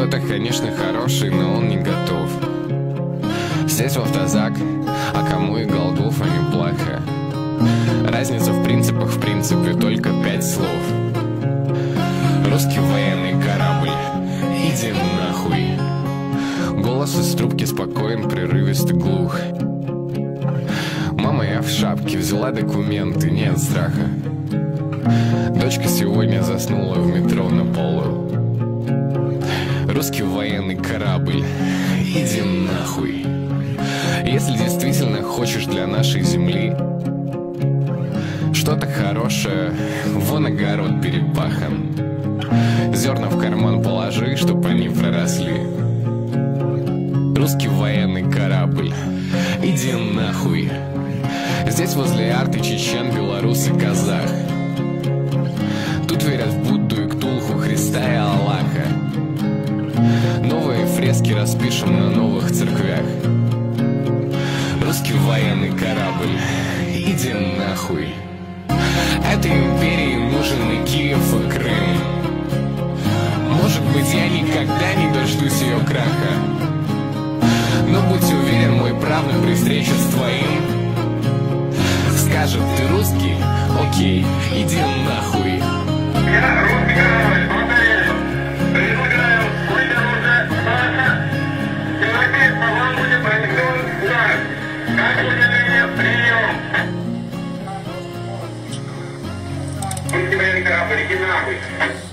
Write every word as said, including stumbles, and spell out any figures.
Кто-то, конечно, хороший, но он не готов сесть в автозак, а кому и Голгофа неплохо. Разница в принципах, в принципе, только пять слов. Русский военный корабль, иди нахуй. Голос из трубки спокоен, прерывист и глух. Мама, я в шапке, взяла документы, нет страха. Дочка сегодня заснула в метро на полу. Русский военный корабль, иди нахуй. Если действительно хочешь для нашей земли что-то хорошее, вон огород перепахан. Зерна в карман положи, чтоб они проросли. Русский военный корабль, иди нахуй. Здесь возле арты чечен, белорус и казах. Тут верят в Будду и Ктулху, Христа и Аллаха. Новые фрески распишем на новых церквях. Русский военный корабль, иди нахуй. Этой империи нужен и Киев, и Крым. Может быть, я никогда не дождусь ее краха, но будь уверен, мой правнук при встрече с твоим скажет: ты русский? Окей, иди нахуй. Я русский корабль, повторяю. Предлагаю выйдем уже Паша. Европейц по вам будет произведен удар. Как выделение, прием. Русский военный корабль, иди нахуй.